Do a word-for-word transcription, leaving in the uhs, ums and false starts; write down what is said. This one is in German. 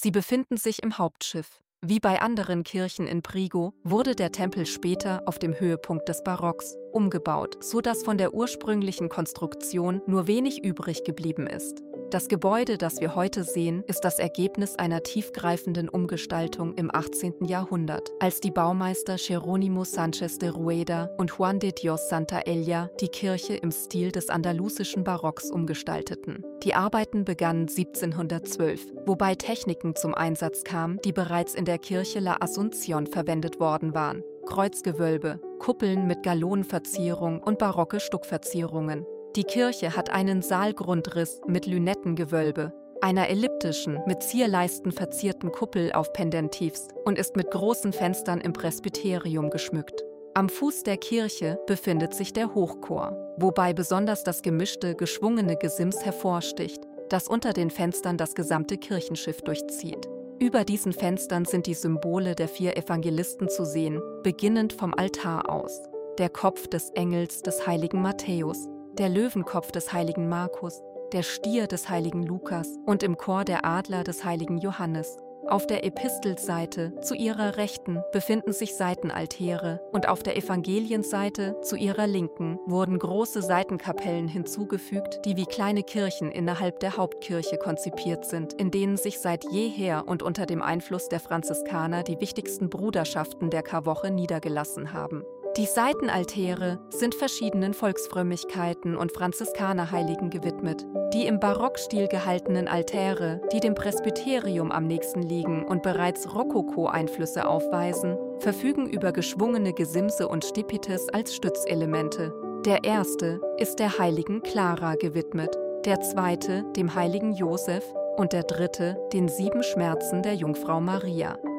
Sie befinden sich im Hauptschiff. Wie bei anderen Kirchen in Prigo wurde der Tempel später auf dem Höhepunkt des Barocks umgebaut, sodass von der ursprünglichen Konstruktion nur wenig übrig geblieben ist. Das Gebäude, das wir heute sehen, ist das Ergebnis einer tiefgreifenden Umgestaltung im achtzehnten Jahrhundert, als die Baumeister Jerónimo Sánchez de Rueda und Juan de Dios Santaella die Kirche im Stil des andalusischen Barocks umgestalteten. Die Arbeiten begannen siebzehnhundertzwölf, wobei Techniken zum Einsatz kamen, die bereits in der Kirche La Asunción verwendet worden waren: Kreuzgewölbe, Kuppeln mit Gallonenverzierung und barocke Stuckverzierungen. Die Kirche hat einen Saalgrundriss mit Lünettengewölbe, einer elliptischen, mit Zierleisten verzierten Kuppel auf Pendentifs und ist mit großen Fenstern im Presbyterium geschmückt. Am Fuß der Kirche befindet sich der Hochchor, wobei besonders das gemischte, geschwungene Gesims hervorsticht, das unter den Fenstern das gesamte Kirchenschiff durchzieht. Über diesen Fenstern sind die Symbole der vier Evangelisten zu sehen, beginnend vom Altar aus: der Kopf des Engels des heiligen Matthäus, der Löwenkopf des heiligen Markus, der Stier des heiligen Lukas und im Chor der Adler des heiligen Johannes. Auf der Epistelseite zu ihrer Rechten befinden sich Seitenaltäre und auf der Evangelienseite zu ihrer Linken wurden große Seitenkapellen hinzugefügt, die wie kleine Kirchen innerhalb der Hauptkirche konzipiert sind, in denen sich seit jeher und unter dem Einfluss der Franziskaner die wichtigsten Bruderschaften der Karwoche niedergelassen haben. Die Seitenaltäre sind verschiedenen Volksfrömmigkeiten und Franziskanerheiligen gewidmet. Die im Barockstil gehaltenen Altäre, die dem Presbyterium am nächsten liegen und bereits Rokoko-Einflüsse aufweisen, verfügen über geschwungene Gesimse und Stipites als Stützelemente. Der erste ist der heiligen Clara gewidmet, der zweite dem heiligen Josef und der dritte den sieben Schmerzen der Jungfrau Maria.